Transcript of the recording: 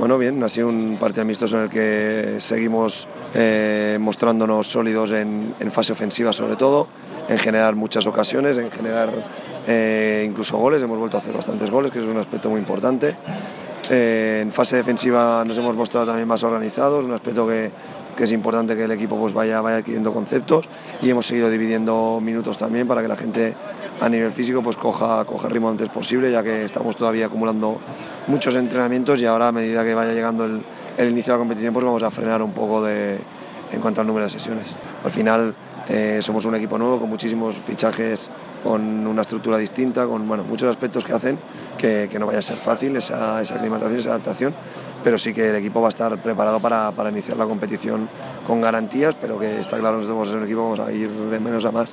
Bueno, bien, ha sido un partido amistoso en el que seguimos mostrándonos sólidos en fase ofensiva sobre todo, en generar muchas ocasiones, en generar incluso goles. Hemos vuelto a hacer bastantes goles, que es un aspecto muy importante. En fase defensiva nos hemos mostrado también más organizados, un aspecto que es importante que el equipo pues vaya adquiriendo conceptos, y hemos seguido dividiendo minutos también para que la gente a nivel físico pues coja ritmo lo antes posible, ya que estamos todavía acumulando muchos entrenamientos, y ahora a medida que vaya llegando el inicio de la competición pues vamos a frenar un poco en cuanto al número de sesiones. Al final somos un equipo nuevo con muchísimos fichajes, con una estructura distinta, con muchos aspectos que hacen que no vaya a ser fácil esa aclimatación, esa adaptación, pero sí que el equipo va a estar preparado para iniciar la competición con garantías, pero que está claro, nosotros somos un equipo, vamos a ir de menos a más.